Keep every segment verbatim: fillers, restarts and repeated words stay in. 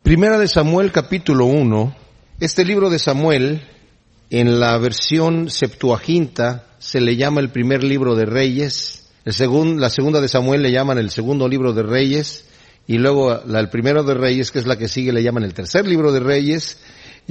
Primera de Samuel, capítulo uno. Este libro de Samuel, en la versión Septuaginta, se le llama el primer libro de Reyes. El segundo, la segunda de Samuel le llaman el segundo libro de Reyes. Y luego la, el primero de Reyes, que es la que sigue, le llaman el tercer libro de Reyes.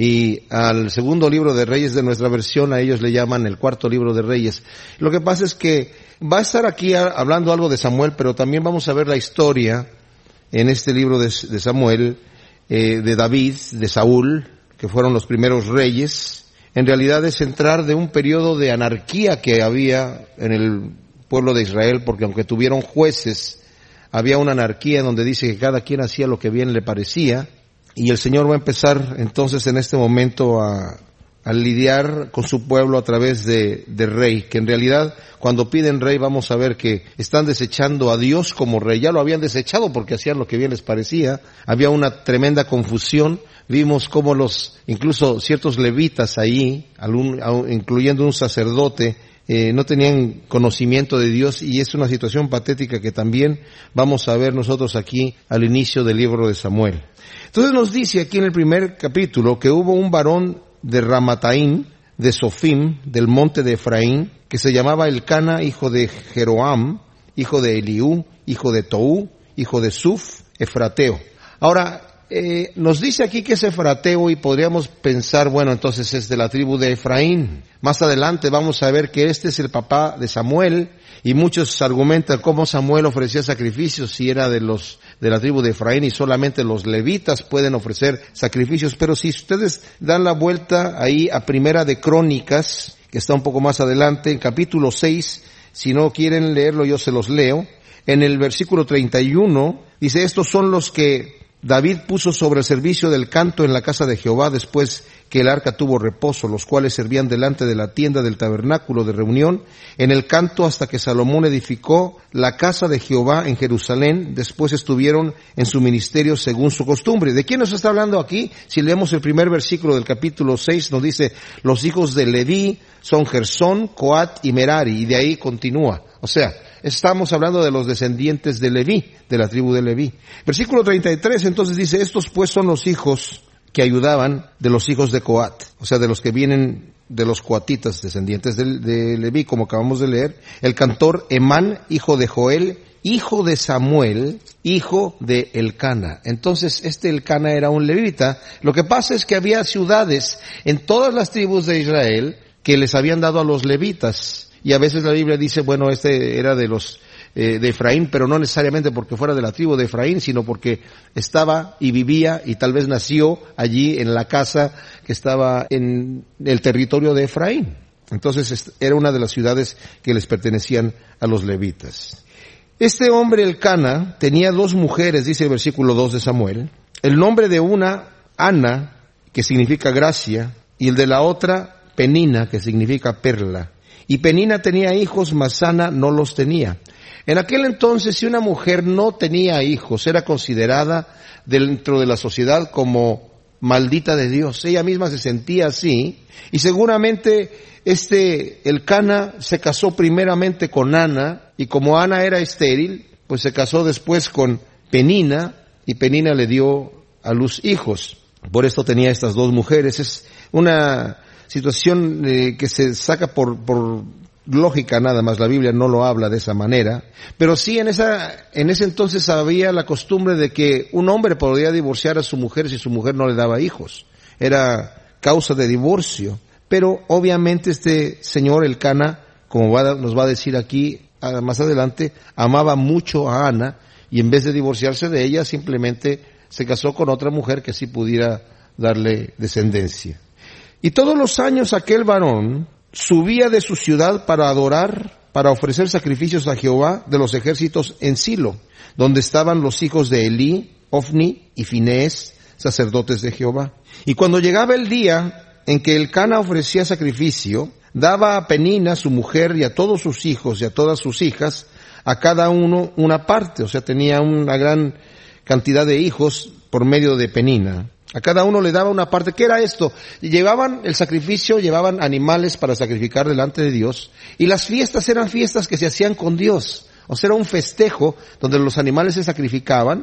Y al segundo libro de Reyes de nuestra versión, a ellos le llaman el cuarto libro de Reyes. Lo que pasa es que va a estar aquí hablando algo de Samuel, pero también vamos a ver la historia en este libro de, de Samuel, eh, de David, de Saúl, que fueron los primeros reyes. En realidad es entrar de un periodo de anarquía que había en el pueblo de Israel, porque aunque tuvieron jueces, había una anarquía donde dice que cada quien hacía lo que bien le parecía. Y el Señor va a empezar entonces en este momento a, a lidiar con su pueblo a través de, de rey, que en realidad cuando piden rey vamos a ver que están desechando a Dios como rey. Ya lo habían desechado porque hacían lo que bien les parecía. Había una tremenda confusión. Vimos cómo los, incluso ciertos levitas ahí, algún, incluyendo un sacerdote, eh, no tenían conocimiento de Dios, y es una situación patética que también vamos a ver nosotros aquí al inicio del libro de Samuel. Entonces nos dice aquí en el primer capítulo que hubo un varón de Ramataim, de Sofim, del monte de Efraín, que se llamaba Elcana, hijo de Jeroam, hijo de Eliú, hijo de Tou, hijo de Suf, efrateo. Ahora, eh, nos dice aquí que es efrateo y podríamos pensar, bueno, entonces es de la tribu de Efraín. Más adelante vamos a ver que este es el papá de Samuel, y muchos argumentan cómo Samuel ofrecía sacrificios si era de los de la tribu de Efraín y solamente los levitas pueden ofrecer sacrificios. Pero si ustedes dan la vuelta ahí a Primera de Crónicas, que está un poco más adelante, en capítulo seis, si no quieren leerlo yo se los leo, en el versículo treinta y uno, dice, estos son los que David puso sobre el servicio del canto en la casa de Jehová después que el arca tuvo reposo, los cuales servían delante de la tienda del tabernáculo de reunión en el canto hasta que Salomón edificó la casa de Jehová en Jerusalén. Después estuvieron en su ministerio según su costumbre. ¿De quién nos está hablando aquí? Si leemos el primer versículo del capítulo seis, nos dice, los hijos de Leví son Gersón, Coat y Merari, y de ahí continúa. O sea, estamos hablando de los descendientes de Leví, de la tribu de Leví. Versículo treinta y tres, entonces dice, estos pues son los hijos que ayudaban de los hijos de Coat, o sea, de los que vienen de los coatitas, descendientes de, de Leví, como acabamos de leer. El cantor Emán, hijo de Joel, hijo de Samuel, hijo de Elcana. Entonces, este Elcana era un levita. Lo que pasa es que había ciudades en todas las tribus de Israel que les habían dado a los levitas. Y a veces la Biblia dice, bueno, este era de los eh, de Efraín, pero no necesariamente porque fuera de la tribu de Efraín, sino porque estaba y vivía y tal vez nació allí en la casa que estaba en el territorio de Efraín. Entonces era una de las ciudades que les pertenecían a los levitas. Este hombre Elcana tenía dos mujeres, dice el versículo dos de Samuel. El nombre de una, Ana, que significa gracia, y el de la otra, Penina, que significa perla. Y Penina tenía hijos, mas Ana no los tenía. En aquel entonces, si una mujer no tenía hijos, era considerada dentro de la sociedad como maldita de Dios. Ella misma se sentía así, y seguramente este Elcana se casó primeramente con Ana, y como Ana era estéril, pues se casó después con Penina, y Penina le dio a luz hijos. Por esto tenía estas dos mujeres. Es una situación eh, que se saca por, por lógica nada más. La Biblia no lo habla de esa manera, pero sí en esa, en ese entonces había la costumbre de que un hombre podía divorciar a su mujer si su mujer no le daba hijos. Era causa de divorcio. Pero obviamente este señor Elcana, como va, nos va a decir aquí más adelante, amaba mucho a Ana, y en vez de divorciarse de ella, simplemente se casó con otra mujer que sí pudiera darle descendencia. Y todos los años aquel varón subía de su ciudad para adorar, para ofrecer sacrificios a Jehová de los ejércitos en Silo, donde estaban los hijos de Elí, Ofni y Finés, sacerdotes de Jehová. Y cuando llegaba el día en que Elcana ofrecía sacrificio, daba a Penina, su mujer, y a todos sus hijos y a todas sus hijas, a cada uno una parte. O sea, tenía una gran cantidad de hijos por medio de Penina. A cada uno le daba una parte. ¿Qué era esto? Llevaban el sacrificio, llevaban animales para sacrificar delante de Dios, y las fiestas eran fiestas que se hacían con Dios. O sea, era un festejo donde los animales se sacrificaban,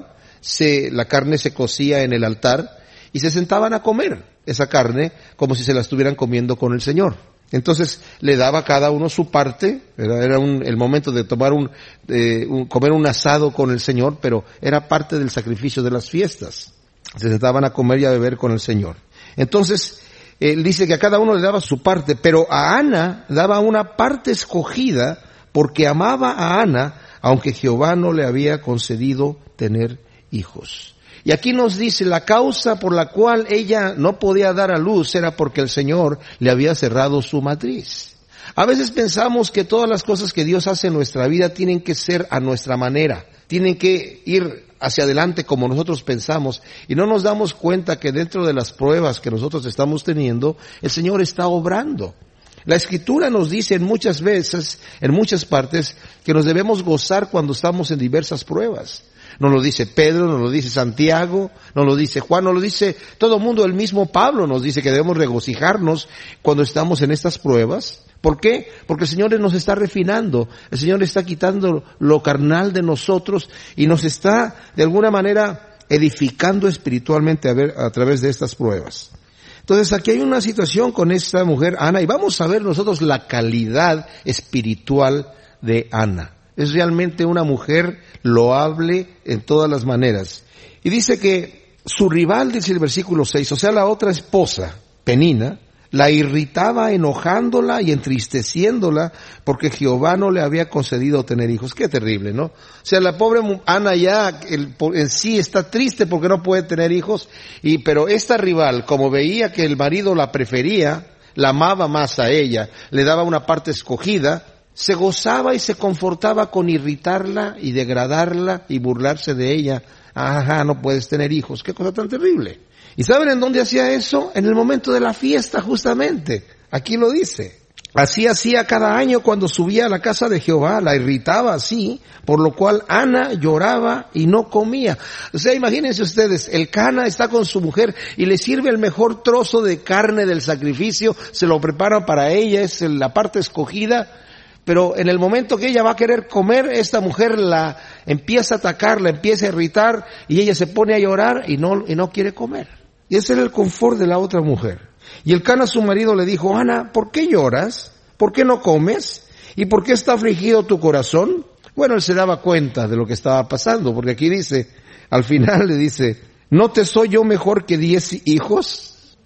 se, la carne se cocía en el altar y se sentaban a comer esa carne como si se la estuvieran comiendo con el Señor. Entonces le daba a cada uno su parte, era, era un, el momento de tomar un, eh, un, comer un asado con el Señor, pero era parte del sacrificio de las fiestas. Se sentaban a comer y a beber con el Señor. Entonces, él dice que a cada uno le daba su parte, pero a Ana daba una parte escogida porque amaba a Ana, aunque Jehová no le había concedido tener hijos. Y aquí nos dice, la causa por la cual ella no podía dar a luz era porque el Señor le había cerrado su matriz. A veces pensamos que todas las cosas que Dios hace en nuestra vida tienen que ser a nuestra manera, tienen que ir hacia adelante como nosotros pensamos, y no nos damos cuenta que dentro de las pruebas que nosotros estamos teniendo, el Señor está obrando. La Escritura nos dice en muchas veces, en muchas partes, que nos debemos gozar cuando estamos en diversas pruebas. Nos lo dice Pedro, nos lo dice Santiago, nos lo dice Juan, nos lo dice todo el mundo. El mismo Pablo nos dice que debemos regocijarnos cuando estamos en estas pruebas. ¿Por qué? Porque el Señor nos está refinando, el Señor está quitando lo carnal de nosotros y nos está de alguna manera edificando espiritualmente a, ver, a través de estas pruebas. Entonces aquí hay una situación con esta mujer Ana y vamos a ver nosotros la calidad espiritual de Ana. Es realmente una mujer loable en todas las maneras. Y dice que su rival, dice el versículo seis, o sea la otra esposa, Penina, la irritaba enojándola y entristeciéndola porque Jehová no le había concedido tener hijos. Qué terrible, ¿no? O sea, la pobre Ana ya el, en sí está triste porque no puede tener hijos, y pero esta rival, como veía que el marido la prefería, la amaba más a ella, le daba una parte escogida, se gozaba y se confortaba con irritarla y degradarla y burlarse de ella. Ajá, no puedes tener hijos. Qué cosa tan terrible. ¿Y saben en dónde hacía eso? En el momento de la fiesta, justamente. Aquí lo dice. Así hacía cada año cuando subía a la casa de Jehová, la irritaba así, por lo cual Ana lloraba y no comía. O sea, imagínense ustedes, el Cana está con su mujer y le sirve el mejor trozo de carne del sacrificio, se lo prepara para ella, es la parte escogida, pero en el momento que ella va a querer comer, esta mujer la empieza a atacar, la empieza a irritar y ella se pone a llorar y no, y no quiere comer. Y ese era el confort de la otra mujer. Y el Cana, su marido, le dijo, Ana, ¿por qué lloras? ¿Por qué no comes? ¿Y por qué está afligido tu corazón? Bueno, él se daba cuenta de lo que estaba pasando, porque aquí dice, al final le dice, ¿no te soy yo mejor que diez hijos?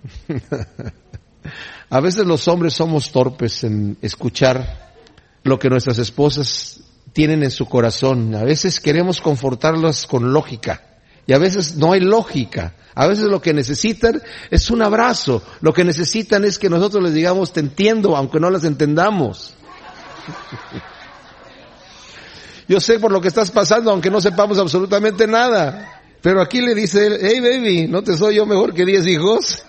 A veces los hombres somos torpes en escuchar lo que nuestras esposas tienen en su corazón. A veces queremos confortarlas con lógica y a veces no hay lógica. A veces lo que necesitan es un abrazo. Lo que necesitan es que nosotros les digamos, te entiendo, aunque no las entendamos. Yo sé por lo que estás pasando, aunque no sepamos absolutamente nada. Pero aquí le dice él, hey baby, ¿no te soy yo mejor que diez hijos?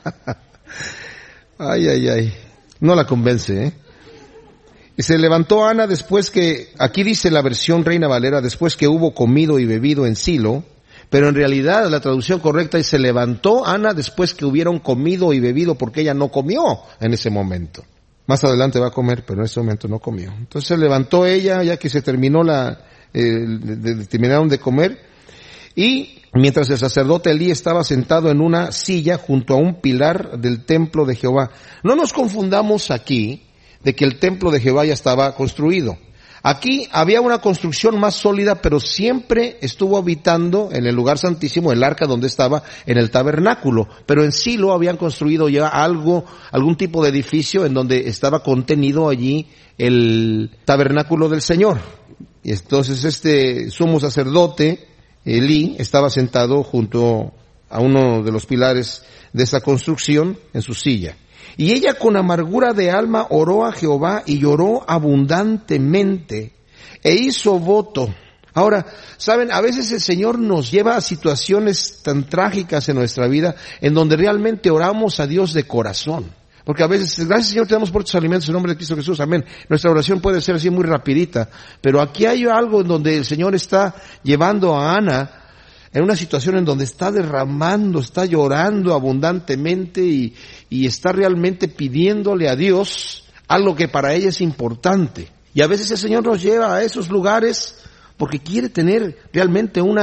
Ay, ay, ay. No la convence, ¿eh? Y se levantó Ana después que, aquí dice la versión Reina Valera, después que hubo comido y bebido en Silo, pero en realidad la traducción correcta es se levantó Ana después que hubieron comido y bebido, porque ella no comió en ese momento. Más adelante va a comer, pero en ese momento no comió. Entonces se levantó ella, ya que se terminó la, eh, de, de, terminaron de comer, y mientras el sacerdote Elí estaba sentado en una silla junto a un pilar del templo de Jehová. No nos confundamos aquí de que el templo de Jehová ya estaba construido. Aquí había una construcción más sólida, pero siempre estuvo habitando en el lugar santísimo, el arca donde estaba, en el tabernáculo. Pero en Silo habían construido ya algo, algún tipo de edificio en donde estaba contenido allí el tabernáculo del Señor. Y entonces este sumo sacerdote, Elí, estaba sentado junto a uno de los pilares de esa construcción en su silla. Y ella con amargura de alma oró a Jehová y lloró abundantemente e hizo voto. Ahora, saben, a veces el Señor nos lleva a situaciones tan trágicas en nuestra vida en donde realmente oramos a Dios de corazón. Porque a veces, gracias Señor, te damos por tus alimentos en nombre de Cristo Jesús, amén. Nuestra oración puede ser así muy rapidita, pero aquí hay algo en donde el Señor está llevando a Ana en una situación en donde está derramando, está llorando abundantemente y, y está realmente pidiéndole a Dios algo que para ella es importante. Y a veces el Señor nos lleva a esos lugares porque quiere tener realmente una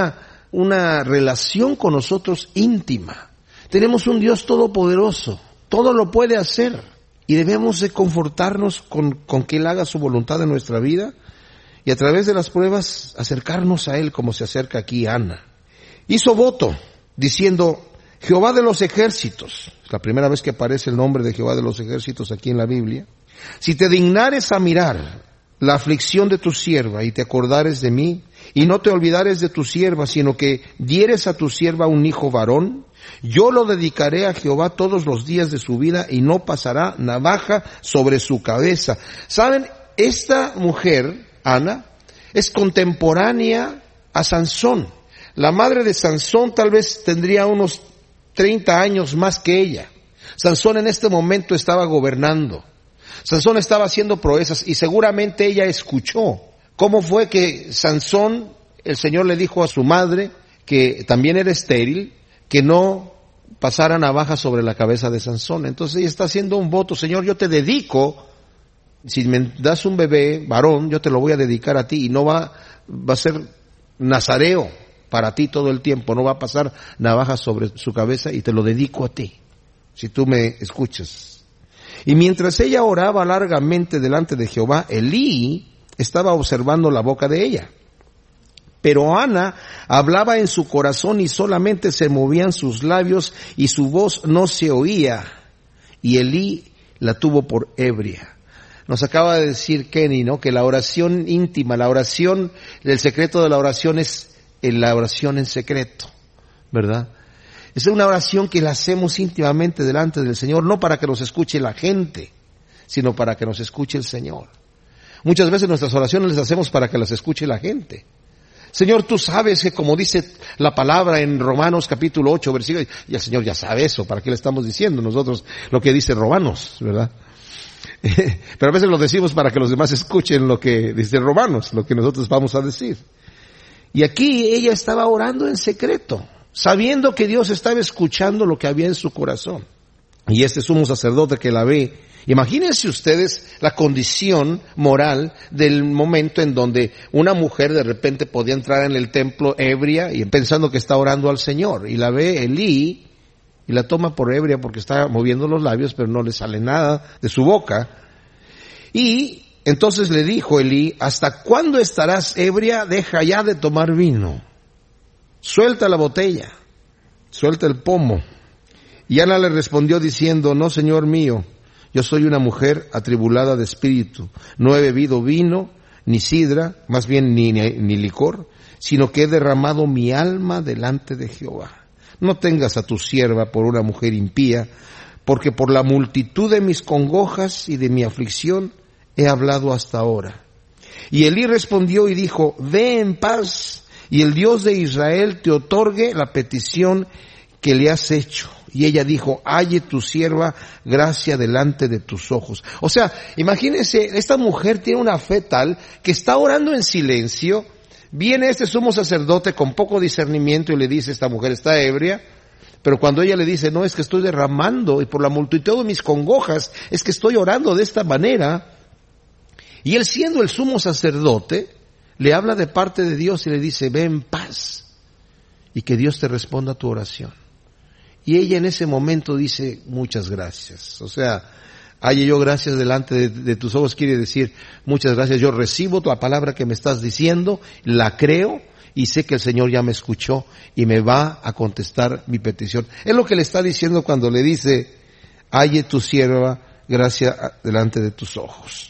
una relación con nosotros íntima. Tenemos un Dios todopoderoso, todo lo puede hacer y debemos de confortarnos con, con que Él haga su voluntad en nuestra vida y a través de las pruebas acercarnos a Él como se acerca aquí Ana. Hizo voto diciendo: Jehová de los ejércitos, es la primera vez que aparece el nombre de Jehová de los ejércitos aquí en la Biblia, si te dignares a mirar la aflicción de tu sierva y te acordares de mí, y no te olvidares de tu sierva, sino que dieres a tu sierva un hijo varón, yo lo dedicaré a Jehová todos los días de su vida y no pasará navaja sobre su cabeza. ¿Saben? Esta mujer, Ana, es contemporánea a Sansón. La madre de Sansón tal vez tendría unos treinta años más que ella. Sansón en este momento estaba gobernando. Sansón estaba haciendo proezas y seguramente ella escuchó cómo fue que Sansón, el Señor le dijo a su madre, que también era estéril, que no pasara navaja sobre la cabeza de Sansón. Entonces ella está haciendo un voto: Señor, yo te dedico, si me das un bebé varón, yo te lo voy a dedicar a ti y no va, va a ser nazareo para ti todo el tiempo, no va a pasar navaja sobre su cabeza y te lo dedico a ti, si tú me escuchas. Y mientras ella oraba largamente delante de Jehová, Elí estaba observando la boca de ella. Pero Ana hablaba en su corazón y solamente se movían sus labios y su voz no se oía. Y Elí la tuvo por ebria. Nos acaba de decir Kenny, ¿no?, que la oración íntima, la oración, el secreto de la oración es la oración en secreto, ¿verdad? Es una oración que la hacemos íntimamente delante del Señor, no para que nos escuche la gente, sino para que nos escuche el Señor. Muchas veces nuestras oraciones las hacemos para que las escuche la gente. Señor, tú sabes que como dice la palabra en Romanos capítulo ocho, versículo, y el Señor ya sabe eso, ¿para qué le estamos diciendo nosotros lo que dice Romanos, verdad? Pero a veces lo decimos para que los demás escuchen lo que dice Romanos, lo que nosotros vamos a decir. Y aquí ella estaba orando en secreto, sabiendo que Dios estaba escuchando lo que había en su corazón. Y este sumo sacerdote que la ve, imagínense ustedes la condición moral del momento en donde una mujer de repente podía entrar en el templo ebria y pensando que está orando al Señor. Y la ve Elí y la toma por ebria porque está moviendo los labios, pero no le sale nada de su boca. Y entonces le dijo Elí: ¿hasta cuándo estarás ebria? Deja ya de tomar vino. Suelta la botella, suelta el pomo. Y Ana le respondió diciendo: no, Señor mío, yo soy una mujer atribulada de espíritu. No he bebido vino, ni sidra, más bien ni, ni, ni licor, sino que he derramado mi alma delante de Jehová. No tengas a tu sierva por una mujer impía, porque por la multitud de mis congojas y de mi aflicción he hablado hasta ahora. Y Elí respondió y dijo: ve en paz, y el Dios de Israel te otorgue la petición que le has hecho. Y ella dijo: halle tu sierva gracia delante de tus ojos. O sea, imagínense, esta mujer tiene una fe tal que está orando en silencio. Viene este sumo sacerdote con poco discernimiento y le dice: esta mujer está ebria. Pero cuando ella le dice: no, es que estoy derramando y por la multitud de mis congojas es que estoy orando de esta manera. Y él, siendo el sumo sacerdote, le habla de parte de Dios y le dice: ve en paz y que Dios te responda a tu oración. Y ella en ese momento dice: muchas gracias. O sea, halle yo gracias delante de, de tus ojos, quiere decir: muchas gracias, yo recibo la palabra que me estás diciendo, la creo y sé que el Señor ya me escuchó y me va a contestar mi petición. Es lo que le está diciendo cuando le dice: halle tu sierva gracia delante de tus ojos.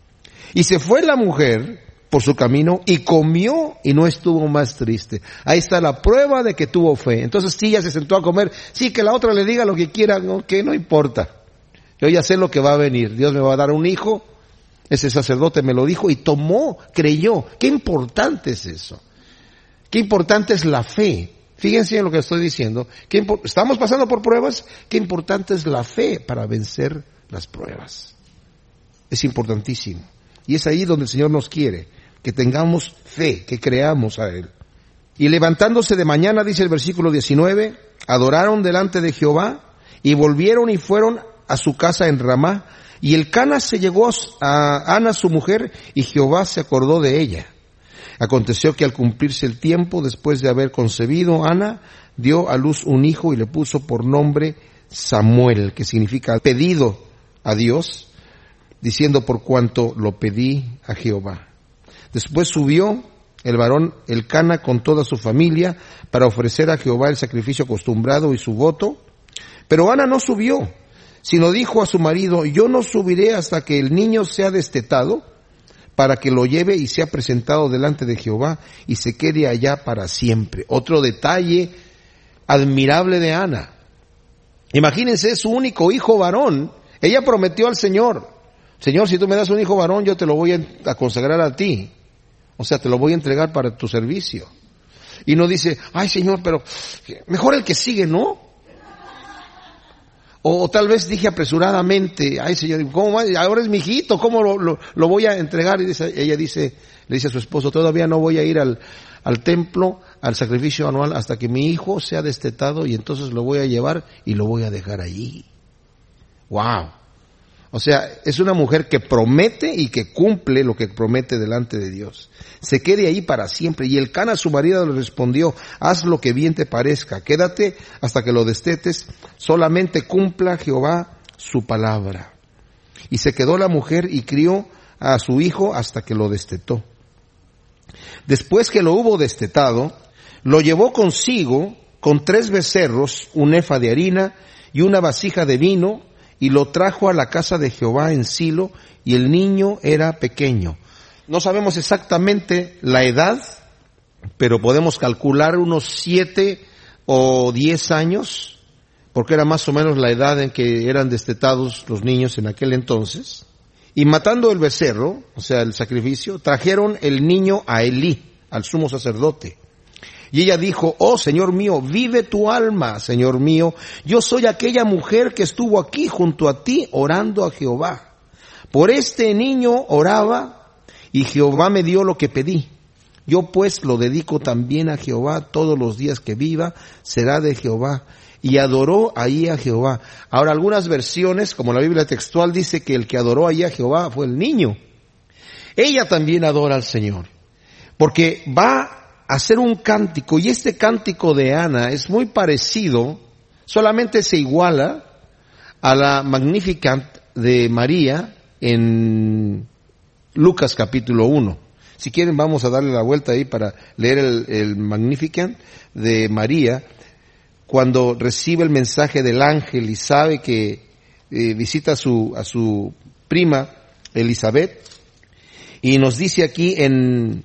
Y se fue la mujer por su camino y comió y no estuvo más triste. Ahí está la prueba de que tuvo fe. Entonces sí, ella se sentó a comer. Sí, que la otra le diga lo que quiera, no, que no importa. Yo ya sé lo que va a venir. Dios me va a dar un hijo. Ese sacerdote me lo dijo y tomó, creyó. Qué importante es eso. Qué importante es la fe. Fíjense en lo que estoy diciendo. Qué impo- Estamos pasando por pruebas. Qué importante es la fe para vencer las pruebas. Es importantísimo. Y es ahí donde el Señor nos quiere, que tengamos fe, que creamos a Él. Y levantándose de mañana, dice el versículo diecinueve, adoraron delante de Jehová y volvieron y fueron a su casa en Ramá. Y Elcana se llegó a Ana su mujer y Jehová se acordó de ella. Aconteció que al cumplirse el tiempo, después de haber concebido, Ana dio a luz un hijo y le puso por nombre Samuel, que significa pedido a Dios, diciendo por cuanto lo pedí a Jehová. Después subió el varón Elcana con toda su familia para ofrecer a Jehová el sacrificio acostumbrado y su voto. Pero Ana no subió, sino dijo a su marido, yo no subiré hasta que el niño sea destetado, para que lo lleve y sea presentado delante de Jehová y se quede allá para siempre. Otro detalle admirable de Ana. Imagínense, su único hijo varón. Ella prometió al Señor, Señor, si tú me das un hijo varón, yo te lo voy a consagrar a ti. O sea, te lo voy a entregar para tu servicio. Y no dice, ay Señor, pero mejor el que sigue, ¿no? O, o tal vez dije apresuradamente, ay Señor, ¿cómo va? Ahora es mi hijito, ¿cómo lo, lo, lo voy a entregar? Y dice, ella dice, le dice a su esposo, todavía no voy a ir al, al templo, al sacrificio anual, hasta que mi hijo sea destetado, y entonces lo voy a llevar y lo voy a dejar allí. Wow. O sea, es una mujer que promete y que cumple lo que promete delante de Dios. Se quede ahí para siempre. Y Elcana, su marido, le respondió, haz lo que bien te parezca, quédate hasta que lo destetes, solamente cumpla Jehová su palabra. Y se quedó la mujer y crió a su hijo hasta que lo destetó. Después que lo hubo destetado, lo llevó consigo con tres becerros, un efa de harina y una vasija de vino, y lo trajo a la casa de Jehová en Silo, y el niño era pequeño. No sabemos exactamente la edad, pero podemos calcular unos siete o diez años, porque era más o menos la edad en que eran destetados los niños en aquel entonces. Y matando el becerro, o sea, el sacrificio, trajeron el niño a Elí, al sumo sacerdote. Y ella dijo, oh Señor mío, vive tu alma, Señor mío, yo soy aquella mujer que estuvo aquí junto a ti orando a Jehová. Por este niño oraba y Jehová me dio lo que pedí. Yo pues lo dedico también a Jehová, todos los días que viva será de Jehová. Y adoró ahí a Jehová. Ahora, algunas versiones, como la Biblia textual, dice que el que adoró ahí a Jehová fue el niño. Ella también adora al Señor, porque va hacer un cántico, y este cántico de Ana es muy parecido, solamente se iguala a la Magnificat de María en Lucas capítulo uno. Si quieren vamos a darle la vuelta ahí para leer el, el Magnificat de María, cuando recibe el mensaje del ángel y sabe que eh, visita a su, a su prima Elizabeth, y nos dice aquí en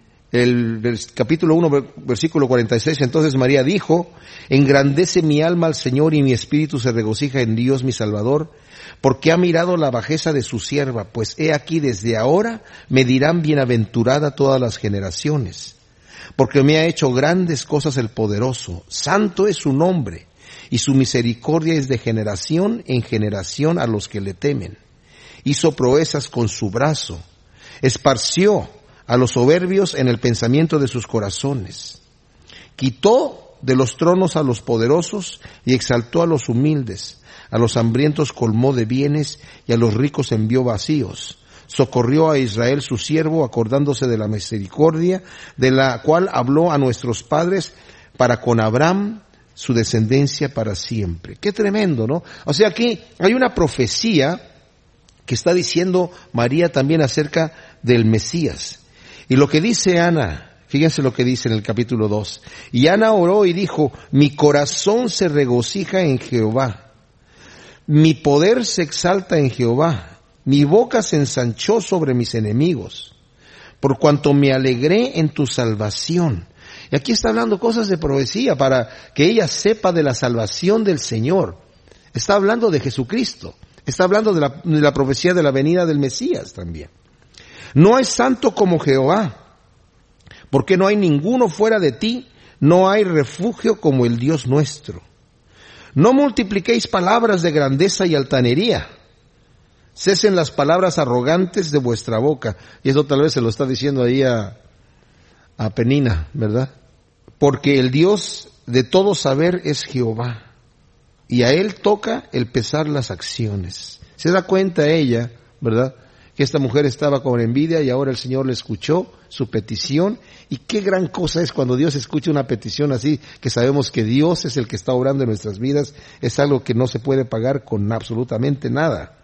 el capítulo uno, versículo cuarenta y seis, entonces María dijo, engrandece mi alma al Señor y mi espíritu se regocija en Dios mi Salvador, porque ha mirado la bajeza de su sierva, pues he aquí desde ahora me dirán bienaventurada todas las generaciones, porque me ha hecho grandes cosas el poderoso, santo es su nombre, y su misericordia es de generación en generación a los que le temen. Hizo proezas con su brazo, esparció a los soberbios en el pensamiento de sus corazones. Quitó de los tronos a los poderosos y exaltó a los humildes. A los hambrientos colmó de bienes y a los ricos envió vacíos. Socorrió a Israel su siervo, acordándose de la misericordia, de la cual habló a nuestros padres para con Abraham, su descendencia para siempre. Qué tremendo, ¿no? O sea, aquí hay una profecía que está diciendo María también acerca del Mesías. Y lo que dice Ana, fíjense lo que dice en el capítulo dos. Y Ana oró y dijo, mi corazón se regocija en Jehová, mi poder se exalta en Jehová, mi boca se ensanchó sobre mis enemigos, por cuanto me alegré en tu salvación. Y aquí está hablando cosas de profecía para que ella sepa de la salvación del Señor. Está hablando de Jesucristo, está hablando de la, de la profecía de la venida del Mesías también. No hay santo como Jehová, porque no hay ninguno fuera de ti, no hay refugio como el Dios nuestro. No multipliquéis palabras de grandeza y altanería, cesen las palabras arrogantes de vuestra boca. Y eso tal vez se lo está diciendo ahí a, a Penina, ¿verdad? Porque el Dios de todo saber es Jehová, y a Él toca el pesar las acciones. Se da cuenta ella, ¿verdad?, que esta mujer estaba con envidia y ahora el Señor le escuchó su petición. Y qué gran cosa es cuando Dios escucha una petición así, que sabemos que Dios es el que está obrando en nuestras vidas. Es algo que no se puede pagar con absolutamente nada.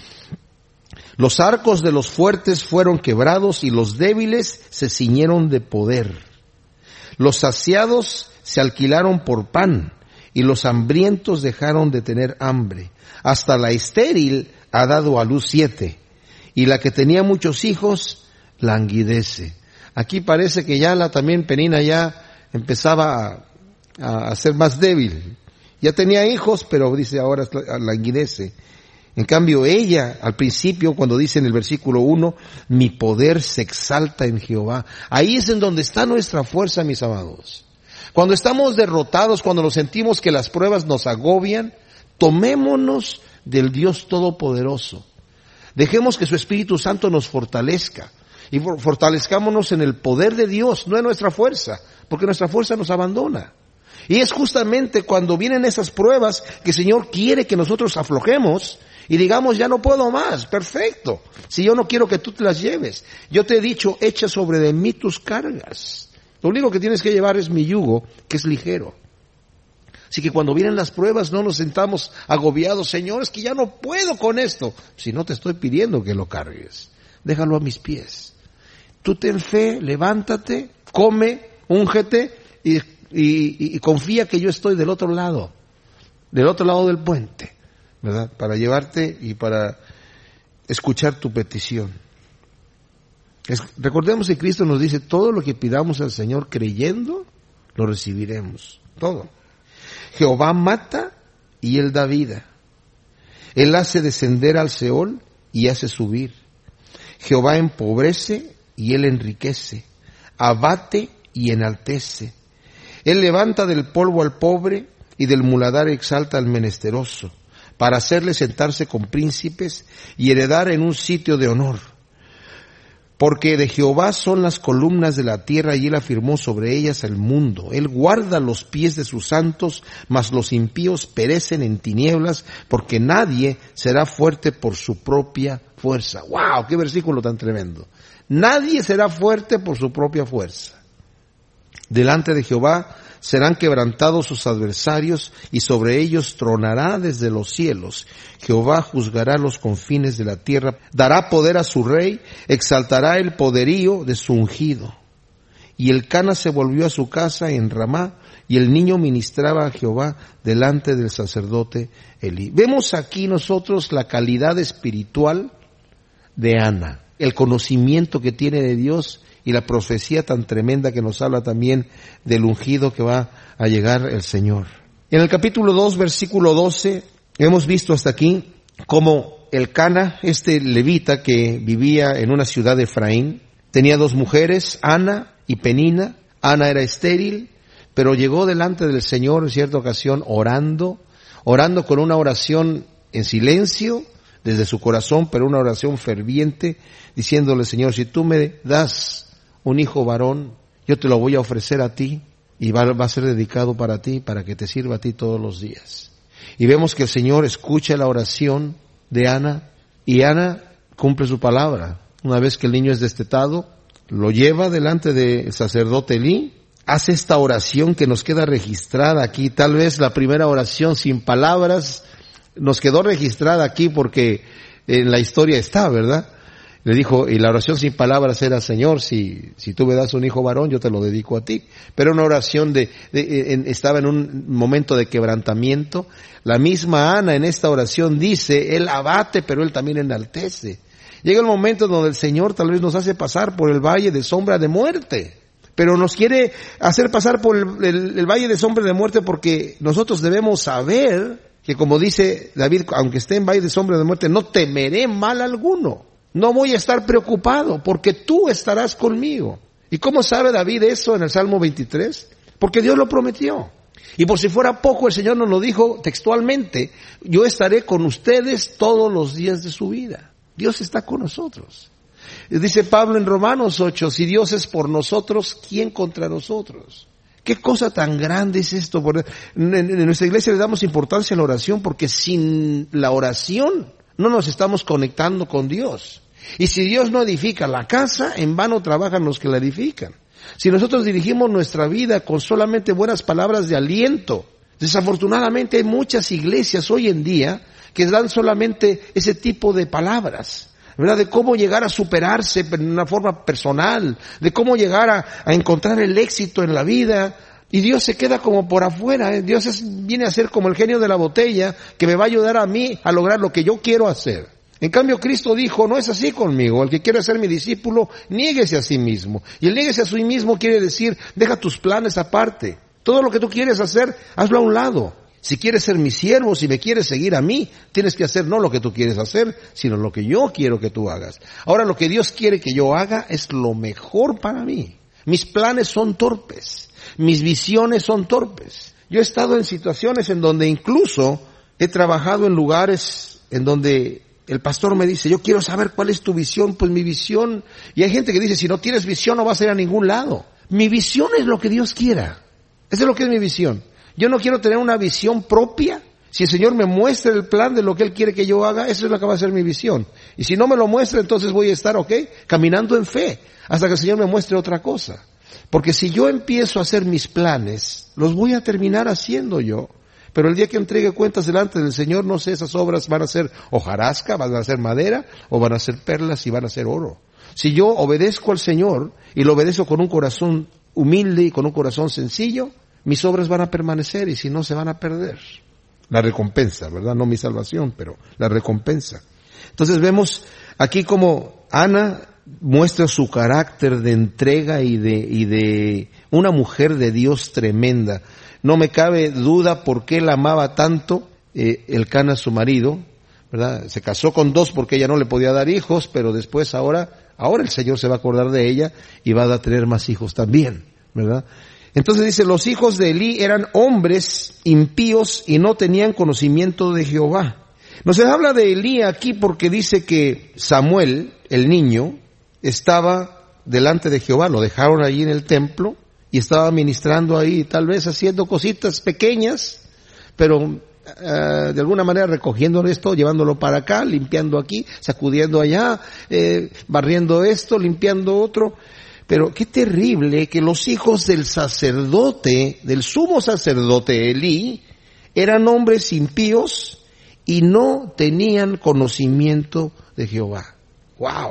Los arcos de los fuertes fueron quebrados y los débiles se ciñeron de poder. Los saciados se alquilaron por pan y los hambrientos dejaron de tener hambre. Hasta la estéril ha dado a luz siete y la que tenía muchos hijos languidece. Aquí parece que ya la también Penina ya empezaba a, a ser más débil. Ya tenía hijos, pero dice ahora languidece. En cambio ella, al principio, cuando dice en el versículo uno, mi poder se exalta en Jehová. Ahí es en donde está nuestra fuerza, mis amados. Cuando estamos derrotados, cuando nos sentimos que las pruebas nos agobian, tomémonos del Dios Todopoderoso. Dejemos que su Espíritu Santo nos fortalezca. Y fortalezcámonos en el poder de Dios, no en nuestra fuerza, porque nuestra fuerza nos abandona. Y es justamente cuando vienen esas pruebas que el Señor quiere que nosotros aflojemos y digamos, ya no puedo más, perfecto. Si yo no quiero que tú te las lleves. Yo te he dicho, echa sobre de mí tus cargas. Lo único que tienes que llevar es mi yugo, que es ligero. Así que cuando vienen las pruebas no nos sentamos agobiados, Señor, es que ya no puedo con esto. Si no te estoy pidiendo que lo cargues, déjalo a mis pies. Tú ten fe, levántate, come, úngete y, y, y confía que yo estoy del otro lado, del otro lado del puente, ¿verdad? Para llevarte y para escuchar tu petición. Es, recordemos que Cristo nos dice, todo lo que pidamos al Señor creyendo, lo recibiremos. Todo. Jehová mata y Él da vida. Él hace descender al Seol y hace subir. Jehová empobrece y Él enriquece. Abate y enaltece. Él levanta del polvo al pobre y del muladar exalta al menesteroso, para hacerle sentarse con príncipes y heredar en un sitio de honor. Porque de Jehová son las columnas de la tierra y Él afirmó sobre ellas el mundo. Él guarda los pies de sus santos, mas los impíos perecen en tinieblas, porque nadie será fuerte por su propia fuerza. ¡Wow! ¡Qué versículo tan tremendo! Nadie será fuerte por su propia fuerza. Delante de Jehová serán quebrantados sus adversarios y sobre ellos tronará desde los cielos. Jehová juzgará los confines de la tierra, dará poder a su rey, exaltará el poderío de su ungido. Y Elcana se volvió a su casa en Ramá, y el niño ministraba a Jehová delante del sacerdote Elí. Vemos aquí nosotros la calidad espiritual de Ana, el conocimiento que tiene de Dios y la profecía tan tremenda que nos habla también del ungido que va a llegar el Señor. En el capítulo dos, versículo doce, hemos visto hasta aquí cómo Elcana, este levita que vivía en una ciudad de Efraín, tenía dos mujeres, Ana y Penina. Ana era estéril, pero llegó delante del Señor en cierta ocasión orando, orando con una oración en silencio, desde su corazón, pero una oración ferviente, diciéndole, Señor, si tú me das un hijo varón, yo te lo voy a ofrecer a ti y va, va a ser dedicado para ti, para que te sirva a ti todos los días. Y vemos que el Señor escucha la oración de Ana y Ana cumple su palabra. Una vez que el niño es destetado, lo lleva delante del sacerdote Elí, hace esta oración que nos queda registrada aquí, tal vez la primera oración sin palabras, nos quedó registrada aquí porque en la historia está, ¿verdad? Le dijo, y la oración sin palabras era, Señor, si, si tú me das un hijo varón, yo te lo dedico a ti. Pero una oración de, de en, estaba en un momento de quebrantamiento. La misma Ana en esta oración dice, Él abate, pero Él también enaltece. Llega el momento donde el Señor tal vez nos hace pasar por el valle de sombra de muerte. Pero nos quiere hacer pasar por el, el, el valle de sombra de muerte porque nosotros debemos saber que, como dice David, aunque esté en valle de sombra de muerte, no temeré mal alguno. No voy a estar preocupado porque tú estarás conmigo. ¿Y cómo sabe David eso en el Salmo veintitrés? Porque Dios lo prometió. Y por si fuera poco, el Señor nos lo dijo textualmente, yo estaré con ustedes todos los días de su vida. Dios está con nosotros. Dice Pablo en Romanos ocho, si Dios es por nosotros, ¿quién contra nosotros? ¿Qué cosa tan grande es esto? En nuestra iglesia le damos importancia a la oración porque sin la oración no nos estamos conectando con Dios. Y si Dios no edifica la casa, en vano trabajan los que la edifican. Si nosotros dirigimos nuestra vida con solamente buenas palabras de aliento, desafortunadamente hay muchas iglesias hoy en día que dan solamente ese tipo de palabras, ¿verdad? De cómo llegar a superarse en una forma personal, de cómo llegar a, a encontrar el éxito en la vida. Y Dios se queda como por afuera, ¿eh? Dios es, viene a ser como el genio de la botella que me va a ayudar a mí a lograr lo que yo quiero hacer. En cambio, Cristo dijo, no es así conmigo. El que quiere ser mi discípulo, niéguese a sí mismo. Y el niéguese a sí mismo quiere decir, deja tus planes aparte. Todo lo que tú quieres hacer, hazlo a un lado. Si quieres ser mi siervo, si me quieres seguir a mí, tienes que hacer no lo que tú quieres hacer, sino lo que yo quiero que tú hagas. Ahora, lo que Dios quiere que yo haga es lo mejor para mí. Mis planes son torpes. Mis visiones son torpes. Yo he estado en situaciones en donde incluso he trabajado en lugares en donde el pastor me dice, yo quiero saber cuál es tu visión. Pues mi visión, y hay gente que dice, si no tienes visión no vas a ir a ningún lado. Mi visión es lo que Dios quiera. Eso es lo que es mi visión. Yo no quiero tener una visión propia. Si el Señor me muestra el plan de lo que Él quiere que yo haga, eso es lo que va a ser mi visión. Y si no me lo muestra, entonces voy a estar, ok, caminando en fe, hasta que el Señor me muestre otra cosa. Porque si yo empiezo a hacer mis planes, los voy a terminar haciendo yo. Pero el día que entregue cuentas delante del Señor, no sé, esas obras van a ser hojarasca, van a ser madera, o van a ser perlas y van a ser oro. Si yo obedezco al Señor, y lo obedezco con un corazón humilde y con un corazón sencillo, mis obras van a permanecer, y si no, se van a perder. La recompensa, ¿verdad? No mi salvación, pero la recompensa. Entonces vemos aquí como Ana muestra su carácter de entrega y de, y de una mujer de Dios tremenda. No me cabe duda por qué la amaba tanto eh, Elcana, su marido, ¿verdad? Se casó con dos porque ella no le podía dar hijos, pero después ahora, ahora el Señor se va a acordar de ella y va a tener más hijos también, ¿verdad? Entonces dice, los hijos de Elí eran hombres impíos y no tenían conocimiento de Jehová. Nos habla de Elí aquí porque dice que Samuel, el niño, estaba delante de Jehová, lo dejaron allí en el templo y estaba ministrando ahí, tal vez haciendo cositas pequeñas, pero uh, de alguna manera recogiendo esto, llevándolo para acá, limpiando aquí, sacudiendo allá, eh, barriendo esto, limpiando otro. Pero qué terrible que los hijos del sacerdote, del sumo sacerdote Elí, eran hombres impíos y no tenían conocimiento de Jehová. ¡Wow!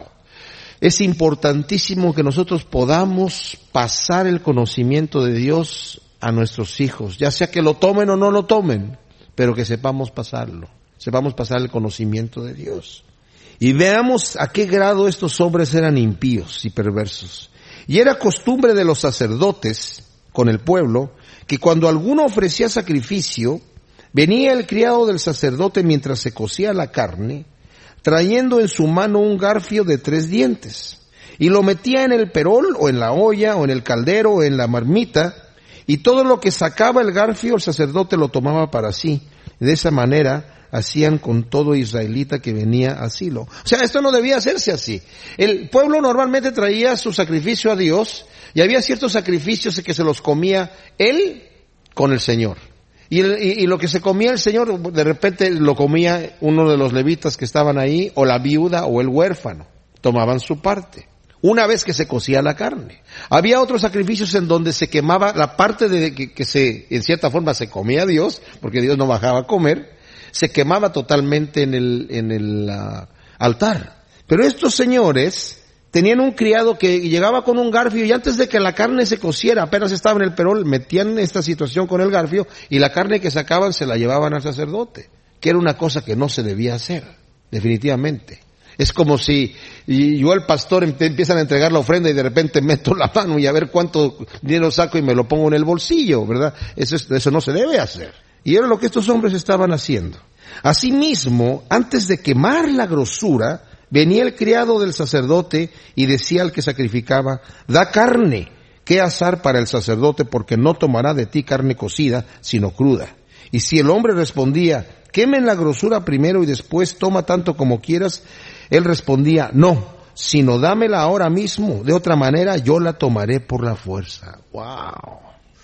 Es importantísimo que nosotros podamos pasar el conocimiento de Dios a nuestros hijos, ya sea que lo tomen o no lo tomen, pero que sepamos pasarlo, sepamos pasar el conocimiento de Dios. Y veamos a qué grado estos hombres eran impíos y perversos. Y era costumbre de los sacerdotes con el pueblo que cuando alguno ofrecía sacrificio, venía el criado del sacerdote mientras se cocía la carne, trayendo en su mano un garfio de tres dientes, y lo metía en el perol, o en la olla, o en el caldero, o en la marmita, y todo lo que sacaba el garfio el sacerdote lo tomaba para sí. De esa manera hacían con todo israelita que venía a Silo. O sea, esto no debía hacerse así. El pueblo normalmente traía su sacrificio a Dios, y había ciertos sacrificios que se los comía él con el Señor. Y, el, y, y lo que se comía el Señor, de repente lo comía uno de los levitas que estaban ahí, o la viuda, o el huérfano. Tomaban su parte. Una vez que se cocía la carne. Había otros sacrificios en donde se quemaba la parte de que, que se, en cierta forma se comía a Dios, porque Dios no bajaba a comer, se quemaba totalmente en el, en el uh, altar. Pero estos señores tenían un criado que llegaba con un garfio y antes de que la carne se cociera, apenas estaba en el perol, metían esta situación con el garfio y la carne que sacaban se la llevaban al sacerdote, que era una cosa que no se debía hacer, definitivamente. Es como si yo el pastor empiezan a entregar la ofrenda y de repente meto la mano y a ver cuánto dinero saco y me lo pongo en el bolsillo, ¿verdad? Eso, es, eso no se debe hacer. Y era lo que estos hombres estaban haciendo. Asimismo, antes de quemar la grosura, venía el criado del sacerdote y decía al que sacrificaba, da carne, que asar para el sacerdote, porque no tomará de ti carne cocida, sino cruda. Y si el hombre respondía, quemen la grosura primero y después toma tanto como quieras, él respondía, no, sino dámela ahora mismo, de otra manera yo la tomaré por la fuerza. ¡Wow!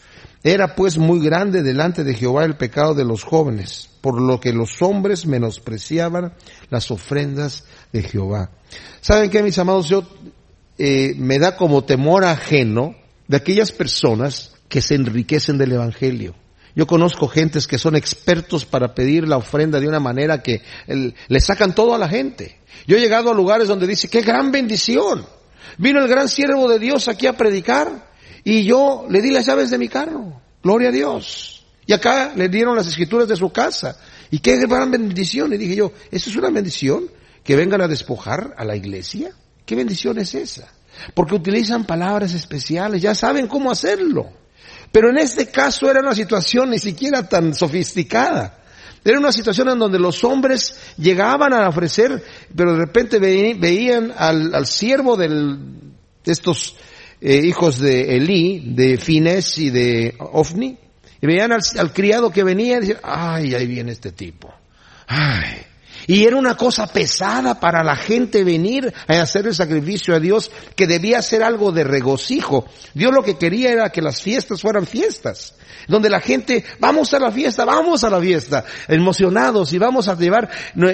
Era pues muy grande delante de Jehová el pecado de los jóvenes, por lo que los hombres menospreciaban las ofrendas de Jehová. ¿Saben qué, mis amados? Yo eh, me da como temor ajeno de aquellas personas que se enriquecen del Evangelio. Yo conozco gentes que son expertos para pedir la ofrenda de una manera que el, le sacan todo a la gente. Yo he llegado a lugares donde dice, ¡qué gran bendición! Vino el gran siervo de Dios aquí a predicar y yo le di las llaves de mi carro. Gloria a Dios. Y acá le dieron las escrituras de su casa. Y qué gran bendición. Y dije yo, ¿eso es una bendición? ¿Que vengan a despojar a la iglesia? ¿Qué bendición es esa? Porque utilizan palabras especiales, ya saben cómo hacerlo. Pero en este caso era una situación ni siquiera tan sofisticada. Era una situación en donde los hombres llegaban a ofrecer, pero de repente ve, veían al, al siervo del, de estos eh, hijos de Elí, de Finés y de Ofni, y veían al, al criado que venía y decían, ay, ahí viene este tipo. Ay. Y era una cosa pesada para la gente venir a hacer el sacrificio a Dios, que debía ser algo de regocijo. Dios lo que quería era que las fiestas fueran fiestas, donde la gente, vamos a la fiesta, vamos a la fiesta, emocionados, y vamos a llevar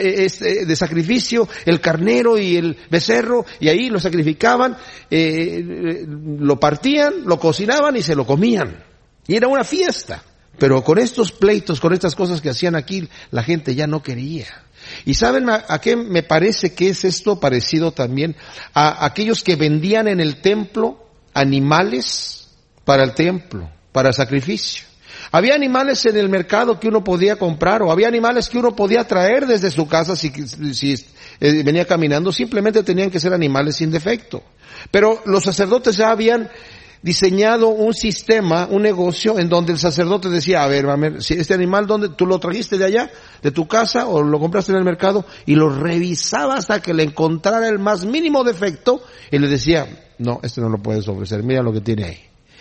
de sacrificio el carnero y el becerro, y ahí lo sacrificaban, eh, lo partían, lo cocinaban y se lo comían. Y era una fiesta. Pero con estos pleitos, con estas cosas que hacían aquí, la gente ya no quería. ¿Y saben a, a qué me parece que es esto parecido también? A aquellos que vendían en el templo animales para el templo, para sacrificio. Había animales en el mercado que uno podía comprar, o había animales que uno podía traer desde su casa si, si eh, venía caminando. Simplemente tenían que ser animales sin defecto. Pero los sacerdotes ya habían diseñado un sistema, un negocio en donde el sacerdote decía, a ver, a ver, si este animal, ¿dónde tú lo trajiste de allá, de tu casa, o lo compraste en el mercado? Y lo revisaba hasta que le encontrara el más mínimo defecto y le decía, no, este no lo puedes ofrecer, mira lo que tiene ahí.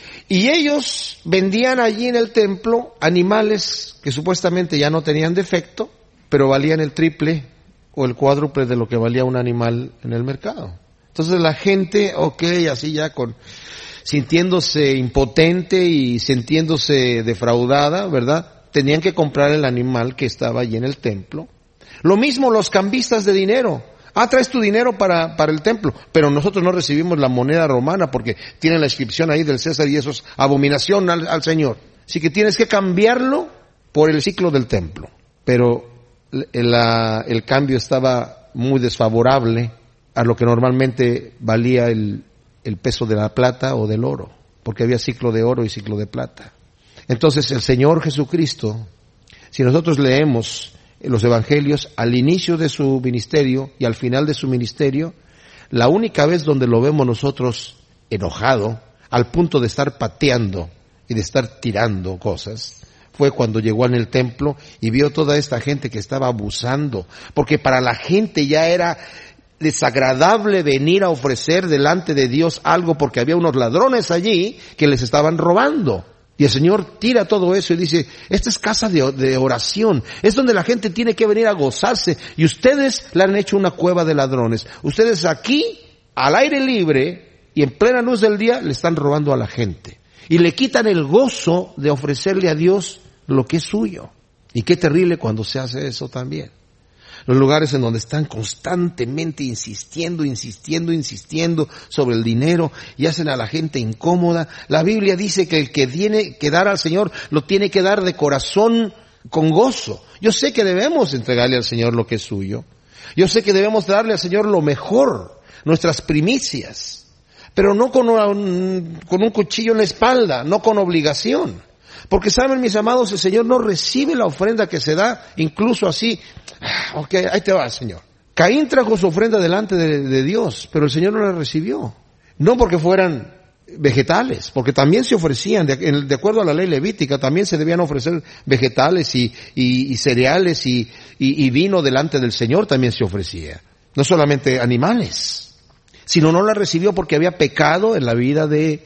Y ellos vendían allí en el templo animales que supuestamente ya no tenían defecto, pero valían el triple o el cuádruple de lo que valía un animal en el mercado. Entonces la gente, ok, así ya con sintiéndose impotente y sintiéndose defraudada, ¿verdad? Tenían que comprar el animal que estaba allí en el templo. Lo mismo los cambistas de dinero. Ah, traes tu dinero para, para el templo, pero nosotros no recibimos la moneda romana porque tiene la inscripción ahí del César y eso es abominación al, al Señor. Así que tienes que cambiarlo por el ciclo del templo. Pero el, la, el cambio estaba muy desfavorable a lo que normalmente valía el el peso de la plata o del oro, porque había ciclo de oro y ciclo de plata. Entonces el Señor Jesucristo, si nosotros leemos los evangelios, al inicio de su ministerio y al final de su ministerio, la única vez donde lo vemos nosotros enojado, al punto de estar pateando y de estar tirando cosas, fue cuando llegó en el templo y vio toda esta gente que estaba abusando, porque para la gente ya era desagradable venir a ofrecer delante de Dios algo porque había unos ladrones allí que les estaban robando. Y el Señor tira todo eso y dice, esta es casa de, de oración, es donde la gente tiene que venir a gozarse, y ustedes le han hecho una cueva de ladrones. Ustedes aquí, al aire libre y en plena luz del día, le están robando a la gente. Y le quitan el gozo de ofrecerle a Dios lo que es suyo. Y qué terrible cuando se hace eso también. Los lugares en donde están constantemente insistiendo, insistiendo, insistiendo sobre el dinero y hacen a la gente incómoda. La Biblia dice que el que tiene que dar al Señor lo tiene que dar de corazón con gozo. Yo sé que debemos entregarle al Señor lo que es suyo. Yo sé que debemos darle al Señor lo mejor, nuestras primicias, pero no con un, con un cuchillo en la espalda, no con obligación. Porque saben, mis amados, el Señor no recibe la ofrenda que se da incluso así. Ok, ahí te va, Señor. Caín trajo su ofrenda delante de, de Dios, pero el Señor no la recibió. No porque fueran vegetales, porque también se ofrecían, de, de acuerdo a la ley levítica, también se debían ofrecer vegetales y, y, y cereales y, y, y vino delante del Señor también se ofrecía. No solamente animales, sino no la recibió porque había pecado en la vida de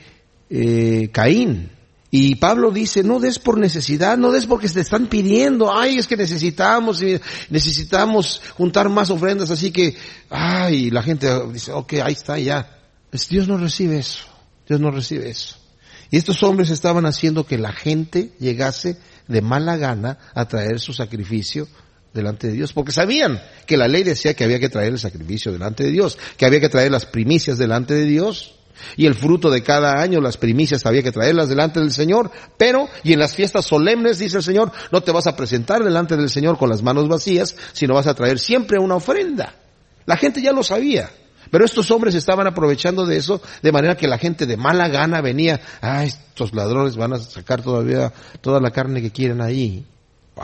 eh, Caín. Y Pablo dice, no des por necesidad, no des porque te están pidiendo, ay, es que necesitamos, necesitamos juntar más ofrendas, así que, ay, la gente dice, ok, ahí está, ya. Pues Dios no recibe eso, Dios no recibe eso. Y estos hombres estaban haciendo que la gente llegase de mala gana a traer su sacrificio delante de Dios, porque sabían que la ley decía que había que traer el sacrificio delante de Dios, que había que traer las primicias delante de Dios, y el fruto de cada año, las primicias, había que traerlas delante del Señor, pero, y en las fiestas solemnes, dice el Señor, no te vas a presentar delante del Señor con las manos vacías, sino vas a traer siempre una ofrenda. La gente ya lo sabía, pero estos hombres estaban aprovechando de eso, de manera que la gente de mala gana venía, ah, estos ladrones van a sacar todavía toda la carne que quieren ahí. Wow.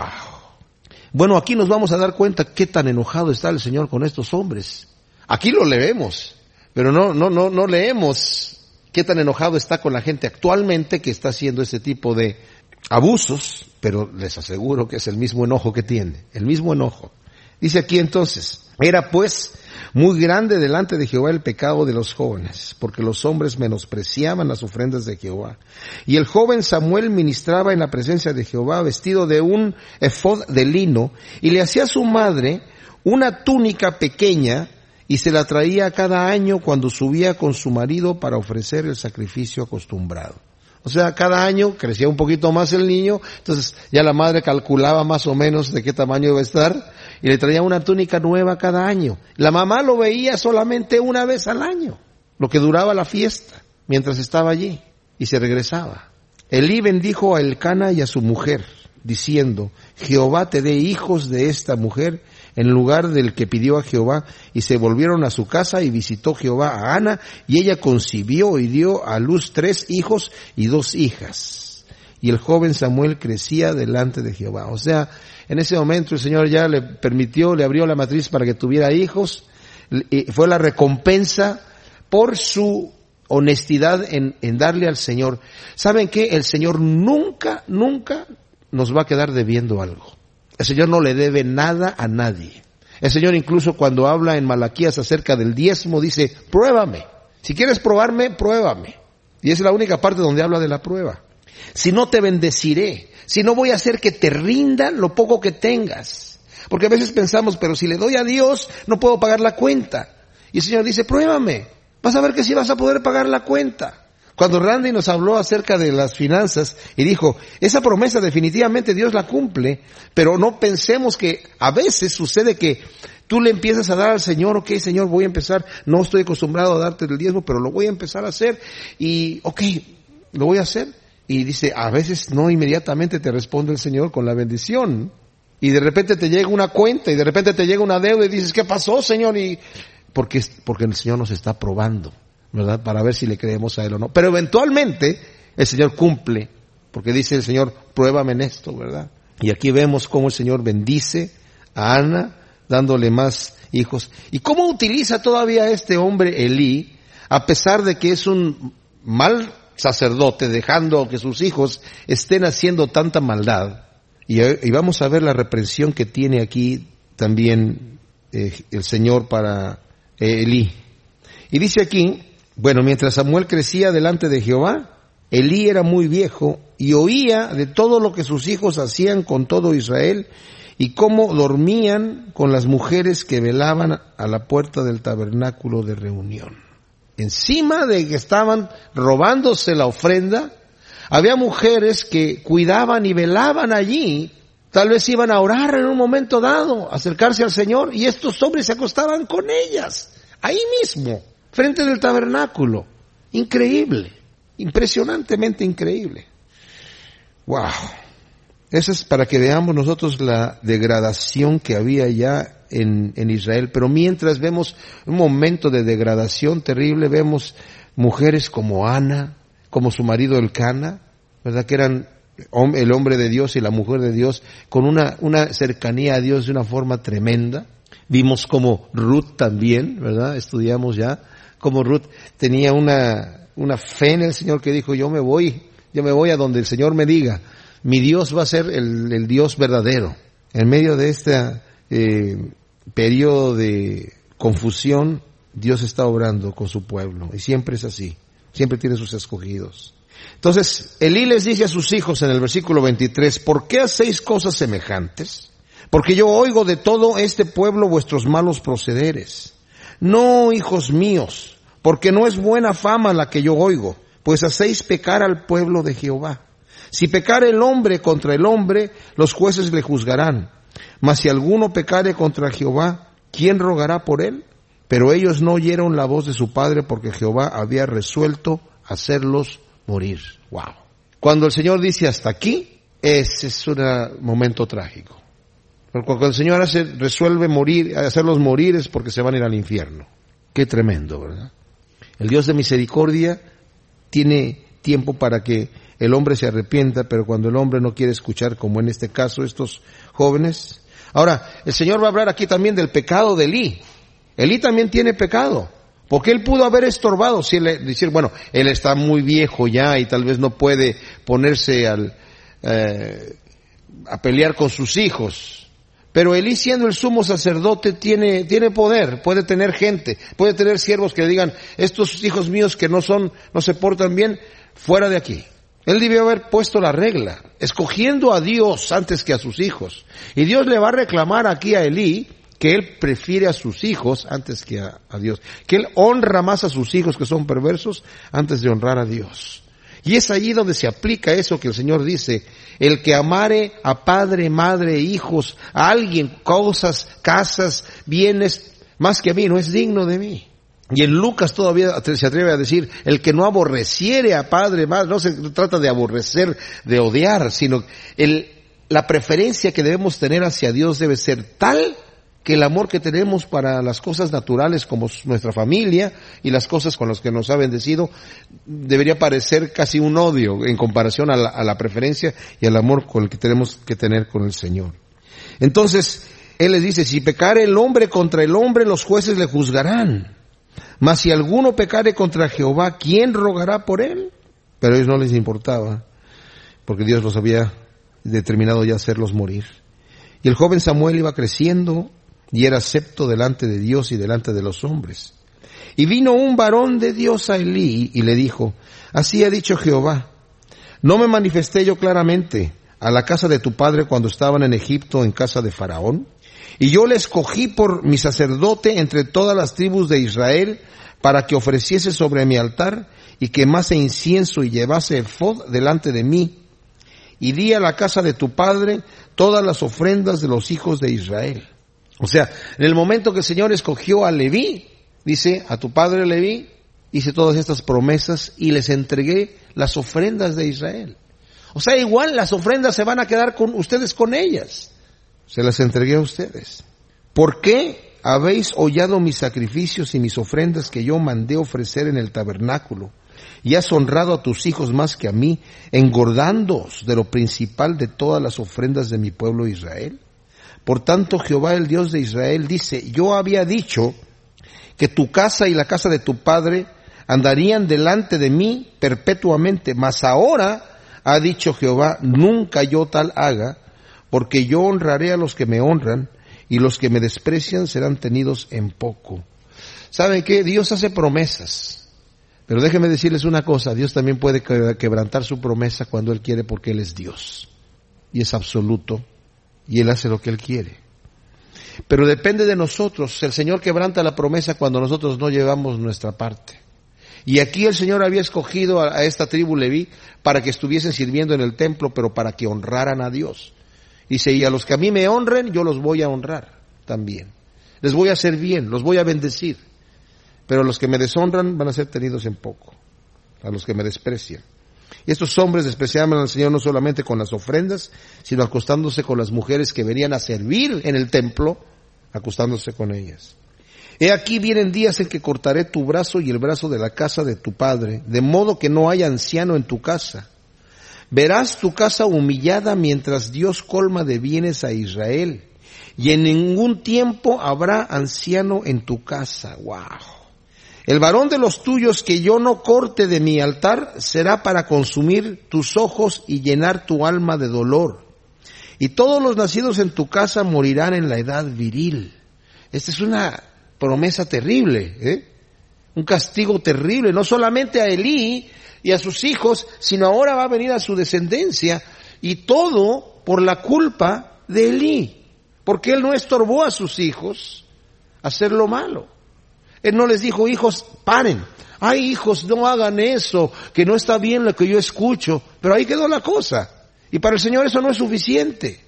Bueno, aquí nos vamos a dar cuenta qué tan enojado está el Señor con estos hombres. Aquí lo leemos, pero no, no, no, no leemos qué tan enojado está con la gente actualmente que está haciendo este tipo de abusos, pero les aseguro que es el mismo enojo que tiene, el mismo enojo. Dice aquí entonces, era pues muy grande delante de Jehová el pecado de los jóvenes, porque los hombres menospreciaban las ofrendas de Jehová. Y el joven Samuel ministraba en la presencia de Jehová vestido de un efod de lino, y le hacía a su madre una túnica pequeña, y se la traía cada año cuando subía con su marido para ofrecer el sacrificio acostumbrado. O sea, cada año crecía un poquito más el niño, entonces ya la madre calculaba más o menos de qué tamaño iba a estar, y le traía una túnica nueva cada año. La mamá lo veía solamente una vez al año, lo que duraba la fiesta, mientras estaba allí, y se regresaba. Elí bendijo a Elcana y a su mujer, diciendo, Jehová te dé hijos de esta mujer, en lugar del que pidió a Jehová, y se volvieron a su casa, y visitó Jehová a Ana, y ella concibió y dio a luz tres hijos y dos hijas. Y el joven Samuel crecía delante de Jehová. O sea, en ese momento el Señor ya le permitió, le abrió la matriz para que tuviera hijos, y fue la recompensa por su honestidad en, en darle al Señor. ¿Saben qué? El Señor nunca, nunca nos va a quedar debiendo algo. El Señor no le debe nada a nadie. El Señor incluso cuando habla en Malaquías acerca del diezmo dice, pruébame. Si quieres probarme, pruébame. Y es la única parte donde habla de la prueba. Si no te bendeciré, si no voy a hacer que te rinda lo poco que tengas. Porque a veces pensamos, pero si le doy a Dios, no puedo pagar la cuenta. Y el Señor dice, pruébame. Vas a ver que sí vas a poder pagar la cuenta. Cuando Randy nos habló acerca de las finanzas y dijo, esa promesa definitivamente Dios la cumple, pero no pensemos que a veces sucede que tú le empiezas a dar al Señor, ok, Señor, voy a empezar, no estoy acostumbrado a darte el diezmo, pero lo voy a empezar a hacer y, ok, lo voy a hacer. Y dice, a veces no inmediatamente te responde el Señor con la bendición. Y de repente te llega una cuenta y de repente te llega una deuda y dices, ¿qué pasó, Señor? Y porque, porque el Señor nos está probando, ¿verdad? Para ver si le creemos a Él o no. Pero eventualmente el Señor cumple, porque dice el Señor, pruébame en esto, ¿verdad? Y aquí vemos cómo el Señor bendice a Ana, dándole más hijos. ¿Y cómo utiliza todavía este hombre Elí, a pesar de que es un mal sacerdote, dejando que sus hijos estén haciendo tanta maldad? Y, y vamos a ver la reprensión que tiene aquí también eh, el Señor para eh, Elí. Y dice aquí, bueno, mientras Samuel crecía delante de Jehová, Elí era muy viejo y oía de todo lo que sus hijos hacían con todo Israel y cómo dormían con las mujeres que velaban a la puerta del tabernáculo de reunión. Encima de que estaban robándose la ofrenda, había mujeres que cuidaban y velaban allí. Tal vez iban a orar en un momento dado, acercarse al Señor, y estos hombres se acostaban con ellas, ahí mismo, frente del tabernáculo. Increíble, impresionantemente increíble. Wow. Eso es para que veamos nosotros la degradación que había ya en, en Israel. Pero mientras vemos un momento de degradación terrible, vemos mujeres como Ana, como su marido Elcana, ¿verdad? Que eran el hombre de Dios y la mujer de Dios, con una, una cercanía a Dios de una forma tremenda. Vimos como Ruth también, ¿verdad? Estudiamos ya como Ruth tenía una, una fe en el Señor que dijo, yo me voy, yo me voy a donde el Señor me diga. Mi Dios va a ser el, el Dios verdadero. En medio de este eh, periodo de confusión, Dios está obrando con su pueblo. Y siempre es así. Siempre tiene sus escogidos. Entonces, Elí les dice a sus hijos en el versículo veintitrés, ¿por qué hacéis cosas semejantes? Porque yo oigo de todo este pueblo vuestros malos procederes. No, hijos míos, porque no es buena fama la que yo oigo, pues hacéis pecar al pueblo de Jehová. Si pecare el hombre contra el hombre, los jueces le juzgarán. Mas si alguno pecare contra Jehová, ¿quién rogará por él? Pero ellos no oyeron la voz de su padre porque Jehová había resuelto hacerlos morir. Wow. Cuando el Señor dice hasta aquí, ese es un momento trágico. Porque cuando el Señor hace, resuelve morir, hacerlos morir es porque se van a ir al infierno. Qué tremendo, ¿verdad? El Dios de misericordia tiene tiempo para que el hombre se arrepienta, pero cuando el hombre no quiere escuchar, como en este caso estos jóvenes. Ahora, el Señor va a hablar aquí también del pecado de Elí. Elí también tiene pecado, porque él pudo haber estorbado, si él, decir, bueno, él está muy viejo ya y tal vez no puede ponerse al, eh, a pelear con sus hijos. Pero Elí, siendo el sumo sacerdote, tiene, tiene poder, puede tener gente, puede tener siervos que le digan, estos hijos míos que no son, no se portan bien, fuera de aquí. Él debió haber puesto la regla, escogiendo a Dios antes que a sus hijos. Y Dios le va a reclamar aquí a Elí que él prefiere a sus hijos antes que a, a Dios. Que él honra más a sus hijos que son perversos antes de honrar a Dios. Y es allí donde se aplica eso que el Señor dice, el que amare a padre, madre, hijos, a alguien, cosas, casas, bienes, más que a mí, no es digno de mí. Y en Lucas todavía se atreve a decir, el que no aborreciere a padre, madre, no se trata de aborrecer, de odiar, sino el, la preferencia que debemos tener hacia Dios debe ser tal que el amor que tenemos para las cosas naturales como nuestra familia y las cosas con las que nos ha bendecido debería parecer casi un odio en comparación a la, a la preferencia y al amor con el que tenemos que tener con el Señor. Entonces, Él les dice, si pecare el hombre contra el hombre, los jueces le juzgarán. Mas si alguno pecare contra Jehová, ¿quién rogará por él? Pero a ellos no les importaba, porque Dios los había determinado ya hacerlos morir. Y el joven Samuel iba creciendo y era acepto delante de Dios y delante de los hombres. Y vino un varón de Dios a Elí y le dijo, así ha dicho Jehová, ¿no me manifesté yo claramente a la casa de tu padre cuando estaban en Egipto en casa de Faraón? Y yo le escogí por mi sacerdote entre todas las tribus de Israel para que ofreciese sobre mi altar y quemase incienso y llevase efod delante de mí. Y di a la casa de tu padre todas las ofrendas de los hijos de Israel. O sea, en el momento que el Señor escogió a Leví, dice, a tu padre Leví, hice todas estas promesas y les entregué las ofrendas de Israel. O sea, igual las ofrendas se van a quedar con ustedes con ellas. Se las entregué a ustedes. ¿Por qué habéis hollado mis sacrificios y mis ofrendas que yo mandé ofrecer en el tabernáculo? Y has honrado a tus hijos más que a mí, engordándoos de lo principal de todas las ofrendas de mi pueblo Israel. Por tanto, Jehová, el Dios de Israel, dice, yo había dicho que tu casa y la casa de tu padre andarían delante de mí perpetuamente, mas ahora ha dicho Jehová, nunca yo tal haga, porque yo honraré a los que me honran, y los que me desprecian serán tenidos en poco. ¿Saben qué? Dios hace promesas, pero déjenme decirles una cosa, Dios también puede quebrantar su promesa cuando Él quiere, porque Él es Dios, y es absoluto, y Él hace lo que Él quiere. Pero depende de nosotros, el Señor quebranta la promesa cuando nosotros no llevamos nuestra parte. Y aquí el Señor había escogido a, a esta tribu Leví para que estuviesen sirviendo en el templo, pero para que honraran a Dios. Dice, y a los que a mí me honren, yo los voy a honrar también. Les voy a hacer bien, los voy a bendecir. Pero a los que me deshonran van a ser tenidos en poco, a los que me desprecian. Y estos hombres despreciaban al Señor no solamente con las ofrendas, sino acostándose con las mujeres que venían a servir en el templo, acostándose con ellas. He aquí vienen días en que cortaré tu brazo y el brazo de la casa de tu padre, de modo que no haya anciano en tu casa. Verás tu casa humillada mientras Dios colma de bienes a Israel, y en ningún tiempo habrá anciano en tu casa. ¡Wow! El varón de los tuyos que yo no corte de mi altar será para consumir tus ojos y llenar tu alma de dolor. Y todos los nacidos en tu casa morirán en la edad viril. Esta es una promesa terrible, ¿eh? Un castigo terrible, no solamente a Elí y a sus hijos, sino ahora va a venir a su descendencia, y todo por la culpa de Elí, porque él no estorbó a sus hijos hacer lo malo. Él no les dijo, hijos, paren. Ay, hijos, no hagan eso, que no está bien lo que yo escucho. Pero ahí quedó la cosa. Y para el Señor eso no es suficiente.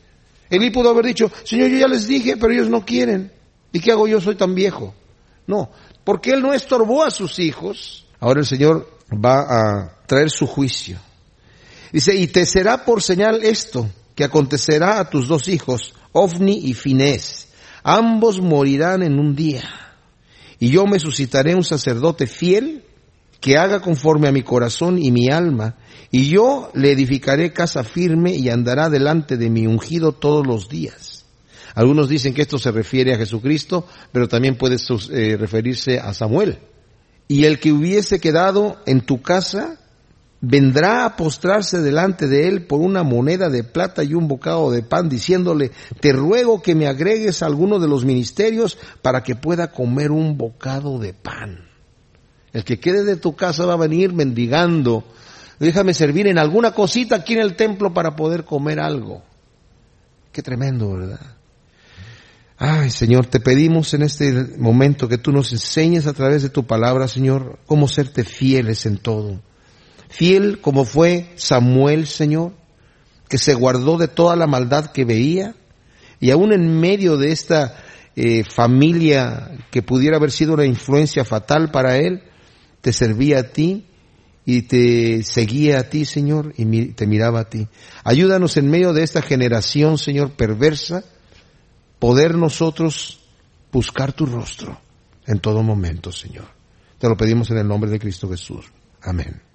Elí pudo haber dicho, Señor, yo ya les dije, pero ellos no quieren. ¿Y qué hago yo? Soy tan viejo. No, porque él no estorbó a sus hijos. Ahora el Señor va a traer su juicio. Dice, y te será por señal esto, que acontecerá a tus dos hijos, Ofni y Finés. Ambos morirán en un día. Y yo me suscitaré un sacerdote fiel, que haga conforme a mi corazón y mi alma, y yo le edificaré casa firme y andará delante de mi ungido todos los días. Algunos dicen que esto se refiere a Jesucristo, pero también puede eh, referirse a Samuel. Y el que hubiese quedado en tu casa, vendrá a postrarse delante de él por una moneda de plata y un bocado de pan, diciéndole, te ruego que me agregues a alguno de los ministerios para que pueda comer un bocado de pan. El que quede de tu casa va a venir mendigando, déjame servir en alguna cosita aquí en el templo para poder comer algo. Qué tremendo, ¿verdad? Ay, Señor, te pedimos en este momento que tú nos enseñes a través de tu palabra, Señor, cómo serte fieles en todo. Fiel como fue Samuel, Señor, que se guardó de toda la maldad que veía, y aún en medio de esta eh, familia que pudiera haber sido una influencia fatal para él, te servía a ti y te seguía a ti, Señor, y te miraba a ti. Ayúdanos en medio de esta generación, Señor, perversa, poder nosotros buscar tu rostro en todo momento, Señor. Te lo pedimos en el nombre de Cristo Jesús. Amén.